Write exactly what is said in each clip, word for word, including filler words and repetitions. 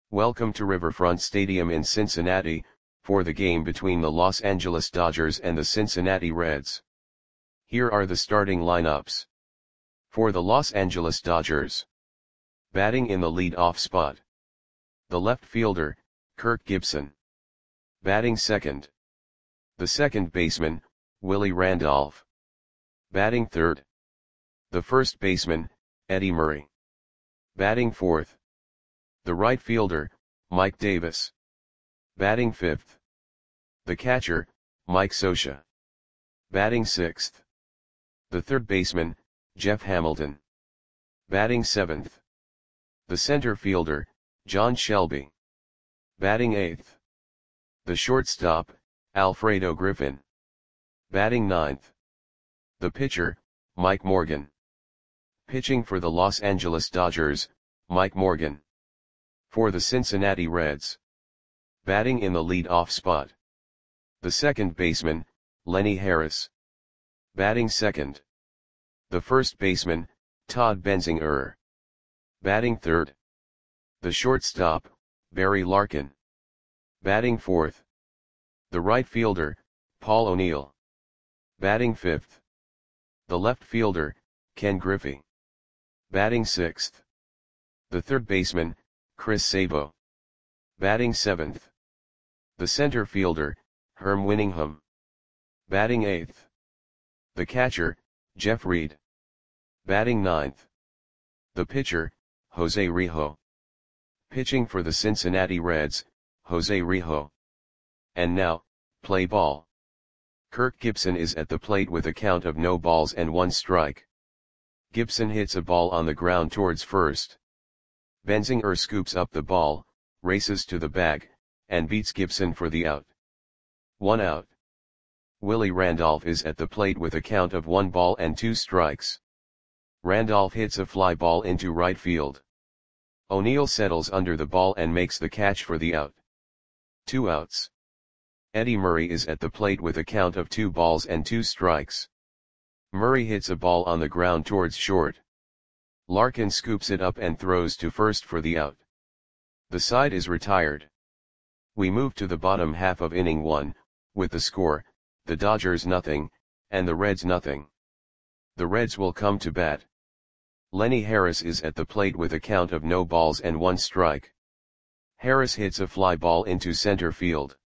Welcome to Riverfront Stadium in Cincinnati, for the game between the Los Angeles Dodgers and the Cincinnati Reds. Here are the starting lineups. For the Los Angeles Dodgers. Batting in the lead-off spot. The left fielder, Kirk Gibson. Batting second. The second baseman, Willie Randolph. Batting third. The first baseman, Eddie Murray. Batting fourth. The right fielder, Mike Davis. Batting fifth. The catcher, Mike Scioscia. Batting sixth. The third baseman, Jeff Hamilton. Batting seventh. The center fielder, John Shelby. Batting eighth. The shortstop, Alfredo Griffin. Batting ninth. The pitcher, Mike Morgan. Pitching for the Los Angeles Dodgers, Mike Morgan. For the Cincinnati Reds. Batting in the lead-off spot. The second baseman, Lenny Harris. Batting second. The first baseman, Todd Benzinger. Batting third. The shortstop, Barry Larkin. Batting fourth. The right fielder, Paul O'Neill. Batting fifth. The left fielder, Ken Griffey. Batting sixth. The third baseman, Chris Sabo. Batting seventh. The center fielder, Herm Winningham. Batting eighth. The catcher, Jeff Reed. Batting ninth. The pitcher, Jose Rijo. Pitching for the Cincinnati Reds, Jose Rijo. And now, play ball. Kirk Gibson is at the plate with a count of no balls and one strike. Gibson hits a ball on the ground towards first. Benzinger scoops up the ball, races to the bag, and beats Gibson for the out. One out. Willie Randolph is at the plate with a count of one ball and two strikes. Randolph hits a fly ball into right field. O'Neill settles under the ball and makes the catch for the out. Two outs. Eddie Murray is at the plate with a count of two balls and two strikes. Murray hits a ball on the ground towards short. Larkin scoops it up and throws to first for the out. The side is retired. We move to the bottom half of inning one, with the score, the Dodgers nothing, and the Reds nothing. The Reds will come to bat. Lenny Harris is at the plate with a count of no balls and one strike. Harris hits a fly ball into center field.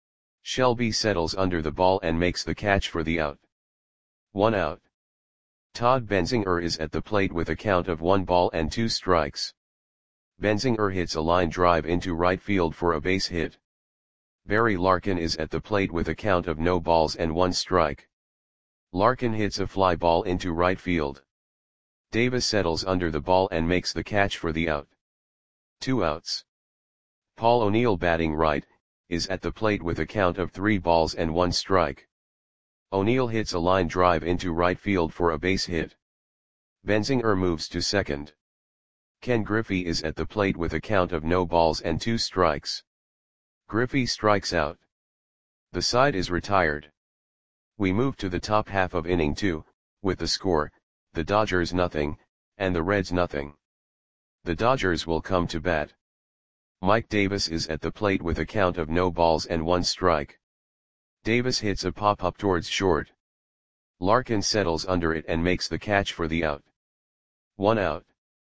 Shelby settles under the ball and makes the catch for the out. One out. Todd Benzinger is at the plate with a count of one ball and two strikes. Benzinger hits a line drive into right field for a base hit. Barry Larkin is at the plate with a count of no balls and one strike. Larkin hits a fly ball into right field. Davis settles under the ball and makes the catch for the out. Two outs. Paul O'Neill, batting right, is at the plate with a count of three balls and one strike. O'Neill hits a line drive into right field for a base hit. Benzinger moves to second. Ken Griffey is at the plate with a count of no balls and two strikes. Griffey strikes out. The side is retired. We move to the top half of inning two, with the score, the Dodgers nothing, and the Reds nothing. The Dodgers will come to bat. Mike Davis is at the plate with a count of no balls and one strike. Davis hits a pop-up towards short. Larkin settles under it and makes the catch for the out. One out.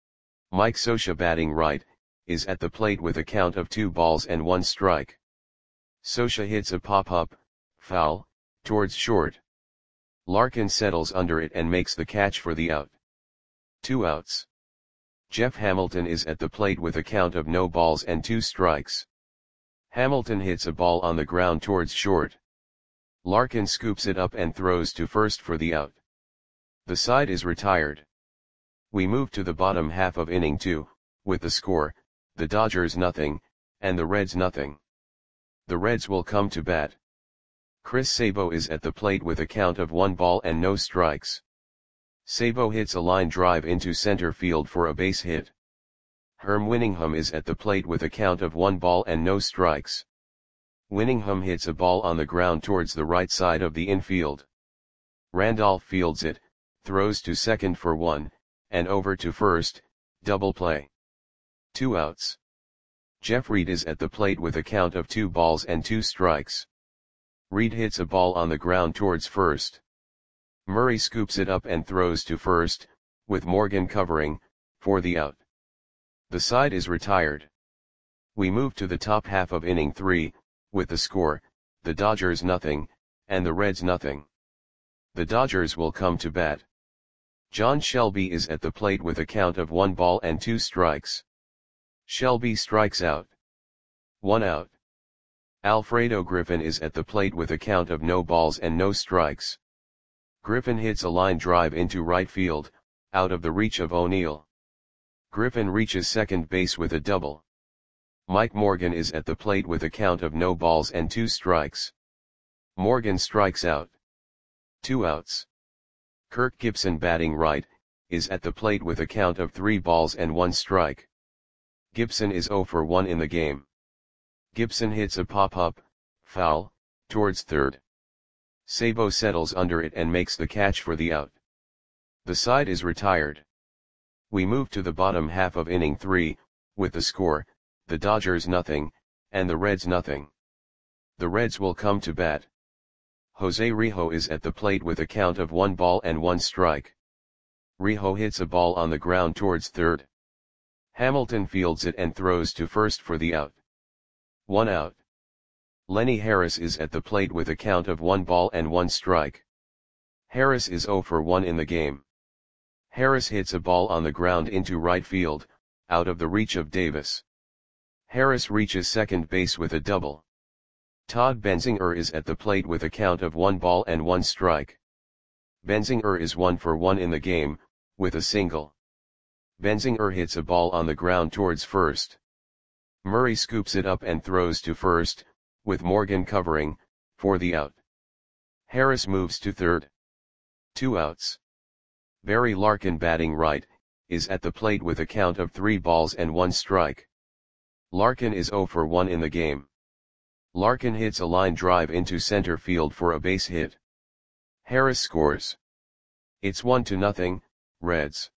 Mike Scioscia, batting right, is at the plate with a count of two balls and one strike. Scioscia hits a pop-up, foul, towards short. Larkin settles under it and makes the catch for the out. Two outs. Jeff Hamilton is at the plate with a count of no balls and two strikes. Hamilton hits a ball on the ground towards short. Larkin scoops it up and throws to first for the out. The side is retired. We move to the bottom half of inning two, with the score, the Dodgers nothing, and the Reds nothing. The Reds will come to bat. Chris Sabo is at the plate with a count of one ball and no strikes. Sabo hits a line drive into center field for a base hit. Herm Winningham is at the plate with a count of one ball and no strikes. Winningham hits a ball on the ground towards the right side of the infield. Randolph fields it, throws to second for one, and over to first, double play. Two outs. Jeff Reed is at the plate with a count of two balls and two strikes. Reed hits a ball on the ground towards first. Murray scoops it up and throws to first, with Morgan covering, for the out. The side is retired. We move to the top half of inning three, with the score, the Dodgers nothing, and the Reds nothing. The Dodgers will come to bat. John Shelby is at the plate with a count of one ball and two strikes. Shelby strikes out. One out. Alfredo Griffin is at the plate with a count of no balls and no strikes. Griffin hits a line drive into right field, out of the reach of O'Neill. Griffin reaches second base with a double. Mike Morgan is at the plate with a count of no balls and two strikes. Morgan strikes out. Two outs. Kirk Gibson, batting right, is at the plate with a count of three balls and one strike. Gibson is oh for one in the game. Gibson hits a pop-up, foul, towards third. Sabo settles under it and makes the catch for the out. The side is retired. We move to the bottom half of inning three, with the score, the Dodgers nothing, and the Reds nothing. The Reds will come to bat. Jose Rijo is at the plate with a count of one ball and one strike. Rijo hits a ball on the ground towards third. Hamilton fields it and throws to first for the out. One out. Lenny Harris is at the plate with a count of one ball and one strike. Harris is oh for one in the game. Harris hits a ball on the ground into right field, out of the reach of Davis. Harris reaches second base with a double. Todd Benzinger is at the plate with a count of one ball and one strike. Benzinger is one for one in the game, with a single. Benzinger hits a ball on the ground towards first. Murray scoops it up and throws to first, with Morgan covering, for the out. Harris moves to third. Two outs. Barry Larkin, batting right, is at the plate with a count of three balls and one strike. Larkin is oh for one in the game. Larkin hits a line drive into center field for a base hit. Harris scores. It's one to nothing, Reds.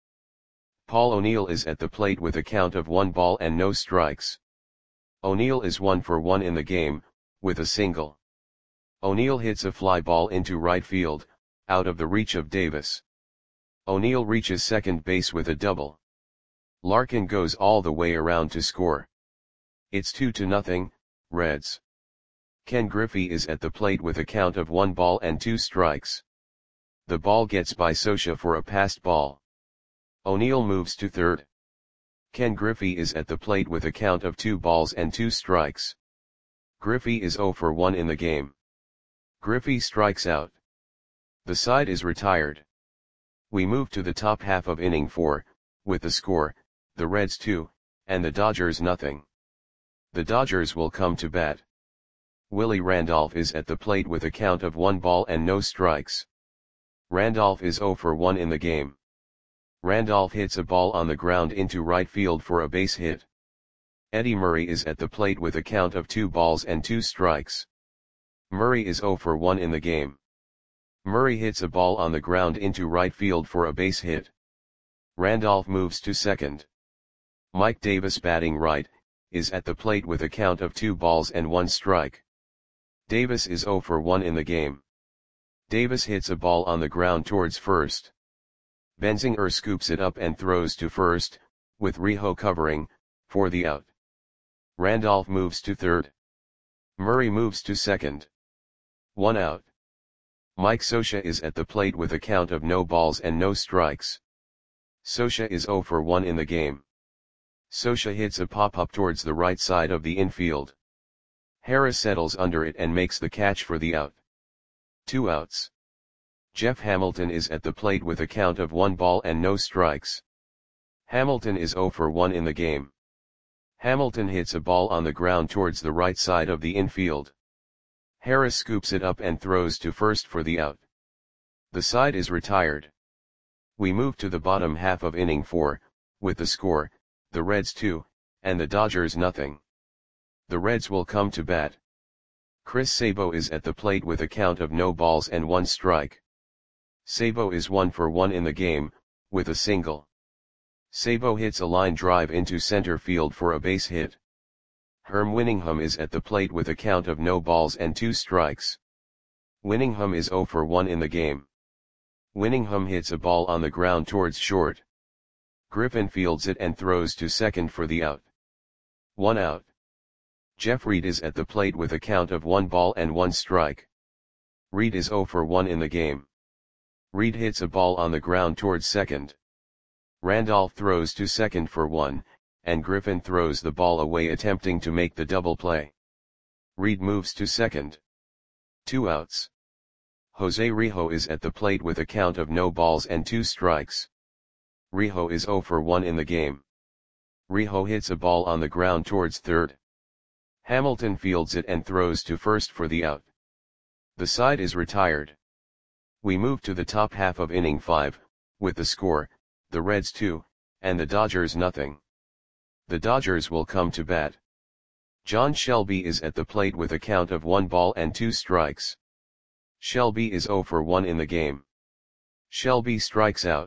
Paul O'Neill is at the plate with a count of one ball and no strikes. O'Neill is one for one in the game, with a single. O'Neill hits a fly ball into right field, out of the reach of Davis. O'Neill reaches second base with a double. Larkin goes all the way around to score. It's two to nothing, Reds. Ken Griffey is at the plate with a count of one ball and two strikes. The ball gets by Scioscia for a passed ball. O'Neill moves to third. Ken Griffey is at the plate with a count of two balls and two strikes. Griffey is oh for one in the game. Griffey strikes out. The side is retired. We move to the top half of inning four, with the score, the Reds two, and the Dodgers nothing. The Dodgers will come to bat. Willie Randolph is at the plate with a count of one ball and no strikes. Randolph is oh for one in the game. Randolph hits a ball on the ground into right field for a base hit. Eddie Murray is at the plate with a count of two balls and two strikes. Murray is oh for one in the game. Murray hits a ball on the ground into right field for a base hit. Randolph moves to second. Mike Davis, batting right, is at the plate with a count of two balls and one strike. Davis is oh for one in the game. Davis hits a ball on the ground towards first. Benzinger scoops it up and throws to first, with Rijo covering, for the out. Randolph moves to third. Murray moves to second. One out. Mike Scioscia is at the plate with a count of no balls and no strikes. Scioscia is oh for one in the game. Scioscia hits a pop-up towards the right side of the infield. Harris settles under it and makes the catch for the out. Two outs. Jeff Hamilton is at the plate with a count of one ball and no strikes. Hamilton is oh for one in the game. Hamilton hits a ball on the ground towards the right side of the infield. Harris scoops it up and throws to first for the out. The side is retired. We move to the bottom half of inning four, with the score, the Reds two, and the Dodgers nothing. The Reds will come to bat. Chris Sabo is at the plate with a count of no balls and one strike. Sabo is one for one in the game, with a single. Sabo hits a line drive into center field for a base hit. Herm Winningham is at the plate with a count of no balls and two strikes. Winningham is zero for one in the game. Winningham hits a ball on the ground towards short. Griffin fields it and throws to second for the out. One out. Jeff Reed is at the plate with a count of one ball and one strike. Reed is zero for one in the game. Reed hits a ball on the ground towards second. Randolph throws to second for one, and Griffin throws the ball away attempting to make the double play. Reed moves to second. Two outs. Jose Rijo is at the plate with a count of no balls and two strikes. Rijo is zero for one in the game. Rijo hits a ball on the ground towards third. Hamilton fields it and throws to first for the out. The side is retired. We move to the top half of inning five, with the score, the Reds two, and the Dodgers nothing. The Dodgers will come to bat. John Shelby is at the plate with a count of one ball and two strikes. Shelby is zero for one in the game. Shelby strikes out.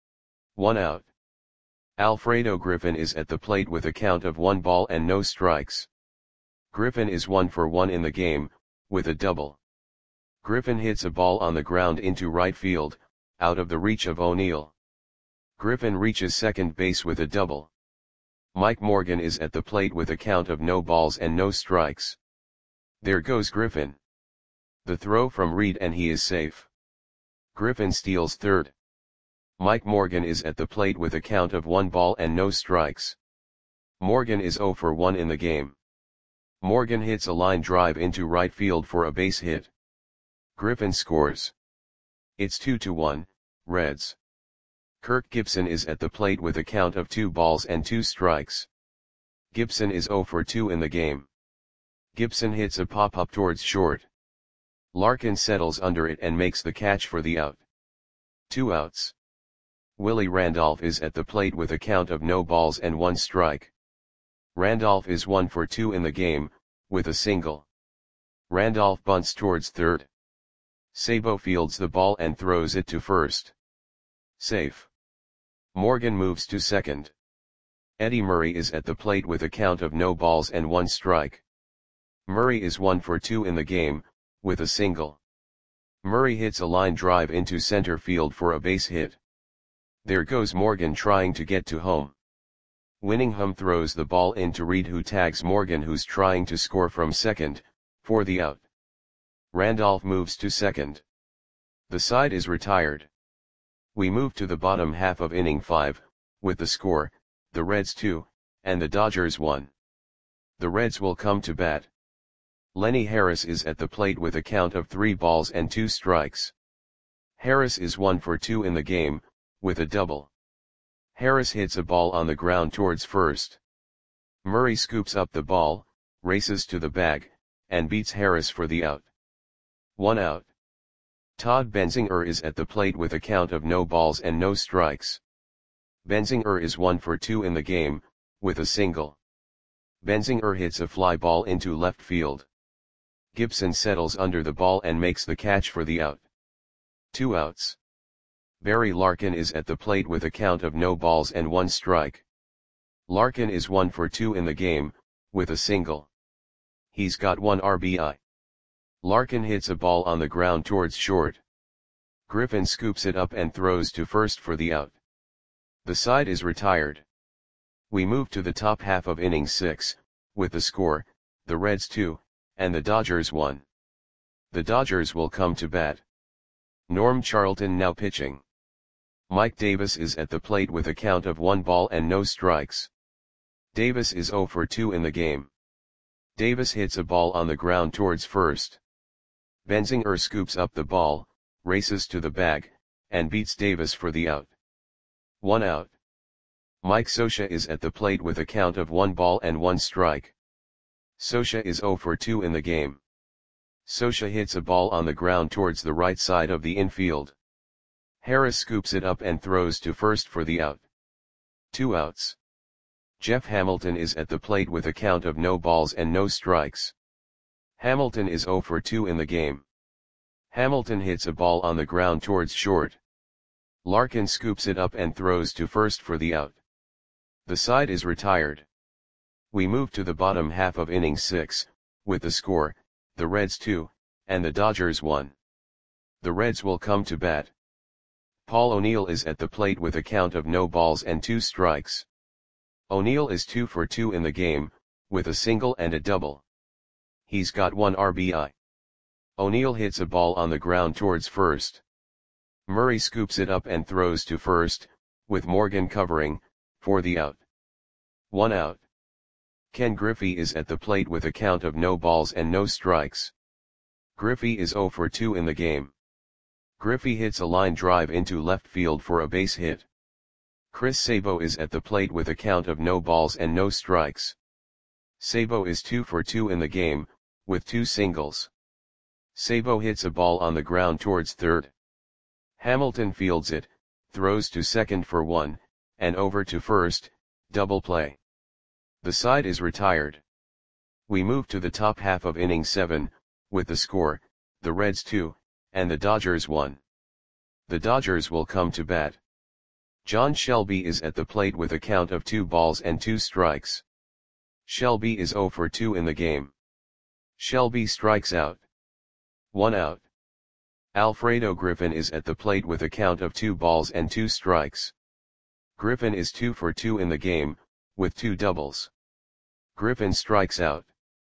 One out. Alfredo Griffin is at the plate with a count of one ball and no strikes. Griffin is one for one in the game, with a double. Griffin hits a ball on the ground into right field, out of the reach of O'Neill. Griffin reaches second base with a double. Mike Morgan is at the plate with a count of no balls and no strikes. There goes Griffin. The throw from Reed and he is safe. Griffin steals third. Mike Morgan is at the plate with a count of one ball and no strikes. Morgan is zero for one in the game. Morgan hits a line drive into right field for a base hit. Griffin scores. It's two to one, Reds. Kirk Gibson is at the plate with a count of two balls and two strikes. Gibson is zero for two in the game. Gibson hits a pop-up towards short. Larkin settles under it and makes the catch for the out. Two outs. Willie Randolph is at the plate with a count of no balls and one strike. Randolph is one for two in the game, with a single. Randolph bunts towards third. Sabo fields the ball and throws it to first. Safe. Morgan moves to second. Eddie Murray is at the plate with a count of no balls and one strike. Murray is one for two in the game, with a single. Murray hits a line drive into center field for a base hit. There goes Morgan trying to get to home. Winningham throws the ball into Reed, who tags Morgan, who's trying to score from second, for the out. Randolph moves to second. The side is retired. We move to the bottom half of inning five, with the score, the Reds two, and the Dodgers one. The Reds will come to bat. Lenny Harris is at the plate with a count of three balls and two strikes. Harris is one for two in the game, with a double. Harris hits a ball on the ground towards first. Murray scoops up the ball, races to the bag, and beats Harris for the out. One out. Todd Benzinger is at the plate with a count of no balls and no strikes. Benzinger is one for two in the game, with a single. Benzinger hits a fly ball into left field. Gibson settles under the ball and makes the catch for the out. Two outs. Barry Larkin is at the plate with a count of no balls and one strike. Larkin is one for two in the game, with a single. He's got one R B I. Larkin hits a ball on the ground towards short. Griffin scoops it up and throws to first for the out. The side is retired. We move to the top half of inning six, with the score, the Reds two, and the Dodgers one. The Dodgers will come to bat. Norm Charlton now pitching. Mike Davis is at the plate with a count of one ball and no strikes. Davis is zero for two in the game. Davis hits a ball on the ground towards first. Benzinger scoops up the ball, races to the bag, and beats Davis for the out. One out. Mike Scioscia is at the plate with a count of one ball and one strike. Scioscia is zero for two in the game. Scioscia hits a ball on the ground towards the right side of the infield. Harris scoops it up and throws to first for the out. Two outs. Jeff Hamilton is at the plate with a count of no balls and no strikes. Hamilton is zero for two in the game. Hamilton hits a ball on the ground towards short. Larkin scoops it up and throws to first for the out. The side is retired. We move to the bottom half of inning six, with the score, the Reds two, and the Dodgers one. The Reds will come to bat. Paul O'Neill is at the plate with a count of no balls and two strikes. O'Neill is two for two in the game, with a single and a double. He's got one R B I. O'Neill hits a ball on the ground towards first. Murray scoops it up and throws to first, with Morgan covering, for the out. One out. Ken Griffey is at the plate with a count of no balls and no strikes. Griffey is zero for two in the game. Griffey hits a line drive into left field for a base hit. Chris Sabo is at the plate with a count of no balls and no strikes. Sabo is two for two in the game, with two singles. Sabo hits a ball on the ground towards third. Hamilton fields it, throws to second for one, and over to first, double play. The side is retired. We move to the top half of inning seven, with the score, the Reds two, and the Dodgers one. The Dodgers will come to bat. John Shelby is at the plate with a count of two balls and two strikes. Shelby is zero for two in the game. Shelby strikes out. One out. Alfredo Griffin is at the plate with a count of two balls and two strikes. Griffin is two for two in the game, with two doubles. Griffin strikes out.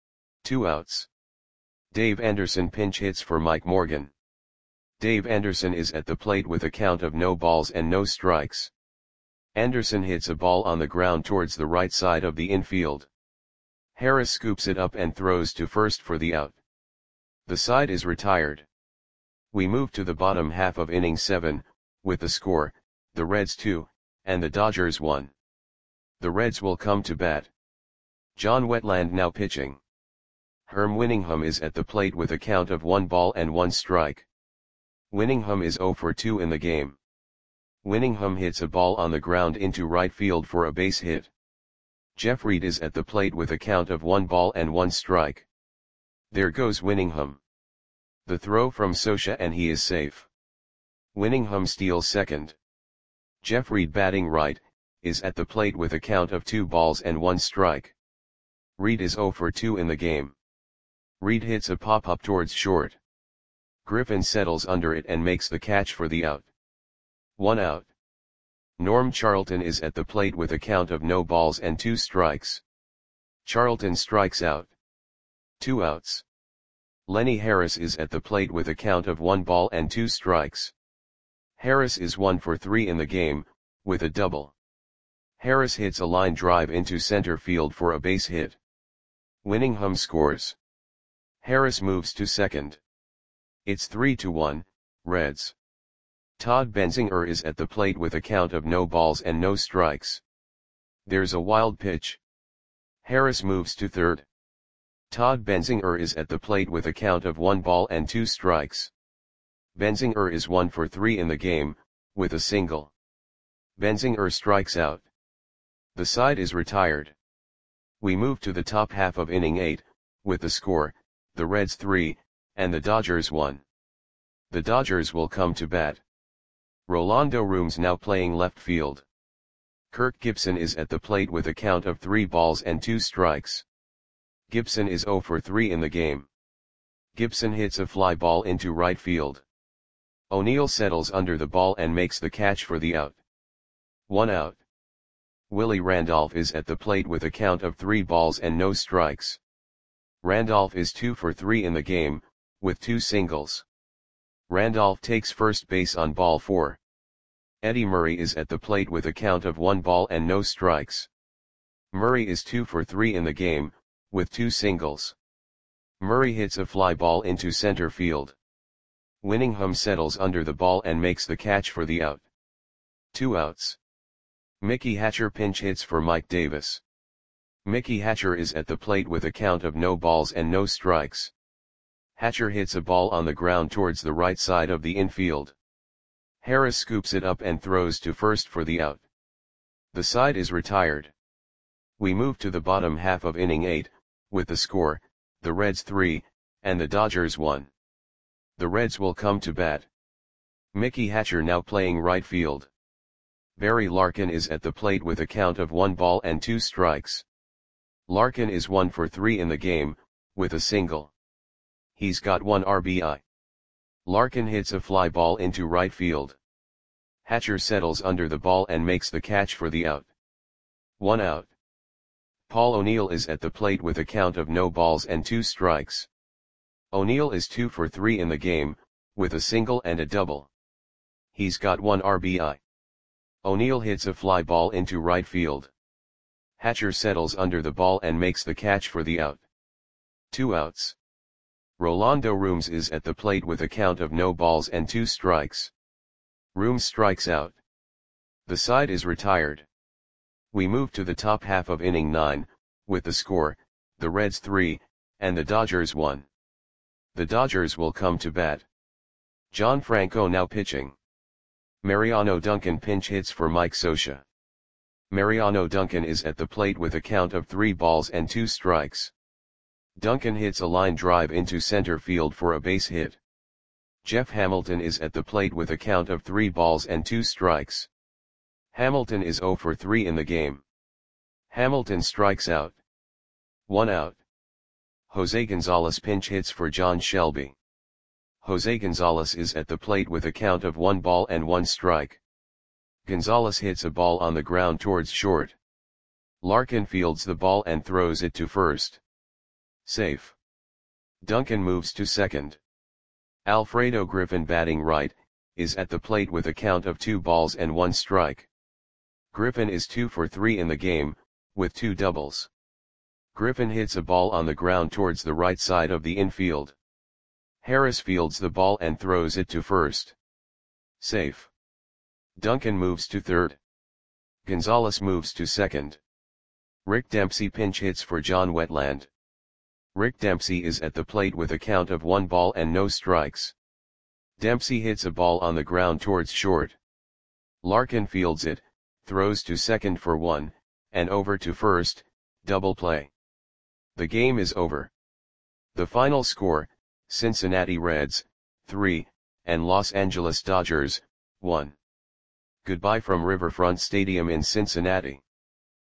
Two outs. Dave Anderson pinch hits for Mike Morgan. Dave Anderson is at the plate with a count of no balls and no strikes. Anderson hits a ball on the ground towards the right side of the infield. Harris scoops it up and throws to first for the out. The side is retired. We move to the bottom half of inning seven, with the score, the Reds two, and the Dodgers one. The Reds will come to bat. John Wetland now pitching. Herm Winningham is at the plate with a count of one ball and one strike. Winningham is zero for two in the game. Winningham hits a ball on the ground into right field for a base hit. Jeff Reed is at the plate with a count of one ball and one strike. There goes Winningham. The throw from Scioscia and he is safe. Winningham steals second. Jeff Reed batting right, is at the plate with a count of two balls and one strike. Reed is zero for two in the game. Reed hits a pop-up towards short. Griffin settles under it and makes the catch for the out. One out. Norm Charlton is at the plate with a count of no balls and two strikes. Charlton strikes out. Two outs. Lenny Harris is at the plate with a count of one ball and two strikes. Harris is one for three in the game, with a double. Harris hits a line drive into center field for a base hit. Winningham scores. Harris moves to second. It's three to one, Reds. Todd Benzinger is at the plate with a count of no balls and no strikes. There's a wild pitch. Harris moves to third. Todd Benzinger is at the plate with a count of one ball and two strikes. Benzinger is one for three in the game, with a single. Benzinger strikes out. The side is retired. We move to the top half of inning eight, with the score, the Reds three, and the Dodgers one. The Dodgers will come to bat. Rolando Rooms now playing left field. Kirk Gibson is at the plate with a count of three balls and two strikes. Gibson is zero for three in the game. Gibson hits a fly ball into right field. O'Neill settles under the ball and makes the catch for the out. One out. Willie Randolph is at the plate with a count of three balls and no strikes. Randolph is two for three in the game, with two singles. Randolph takes first base on ball four. Eddie Murray is at the plate with a count of one ball and no strikes. Murray is two for three in the game, with two singles. Murray hits a fly ball into center field. Winningham settles under the ball and makes the catch for the out. Two outs. Mickey Hatcher pinch hits for Mike Davis. Mickey Hatcher is at the plate with a count of no balls and no strikes. Hatcher hits a ball on the ground towards the right side of the infield. Harris scoops it up and throws to first for the out. The side is retired. We move to the bottom half of inning eight, with the score, the Reds three, and the Dodgers one. The Reds will come to bat. Mickey Hatcher now playing right field. Barry Larkin is at the plate with a count of one ball and two strikes. Larkin is one for three in the game, with a single. He's got one R B I. Larkin hits a fly ball into right field. Hatcher settles under the ball and makes the catch for the out. One out. Paul O'Neill is at the plate with a count of no balls and two strikes. O'Neill is two for three in the game, with a single and a double. He's got one R B I. O'Neill hits a fly ball into right field. Hatcher settles under the ball and makes the catch for the out. Two outs. Rolando Rooms is at the plate with a count of no balls and two strikes. Rooms strikes out. The side is retired. We move to the top half of inning nine, with the score, the Reds three, and the Dodgers one. The Dodgers will come to bat. John Franco now pitching. Mariano Duncan pinch hits for Mike Scioscia. Mariano Duncan is at the plate with a count of three balls and two strikes. Duncan hits a line drive into center field for a base hit. Jeff Hamilton is at the plate with a count of three balls and two strikes. Hamilton is zero for three in the game. Hamilton strikes out. One out. Jose Gonzalez pinch hits for John Shelby. Jose Gonzalez is at the plate with a count of one ball and one strike. Gonzalez hits a ball on the ground towards short. Larkin fields the ball and throws it to first. Safe. Duncan moves to second. Alfredo Griffin batting right, is at the plate with a count of two balls and one strike. Griffin is two for three in the game, with two doubles. Griffin hits a ball on the ground towards the right side of the infield. Harris fields the ball and throws it to first. Safe. Duncan moves to third. Gonzalez moves to second. Rick Dempsey pinch hits for John Wetland. Rick Dempsey is at the plate with a count of one ball and no strikes. Dempsey hits a ball on the ground towards short. Larkin fields it, throws to second for one, and over to first, double play. The game is over. The final score, Cincinnati Reds, three, and Los Angeles Dodgers, one. Goodbye from Riverfront Stadium in Cincinnati.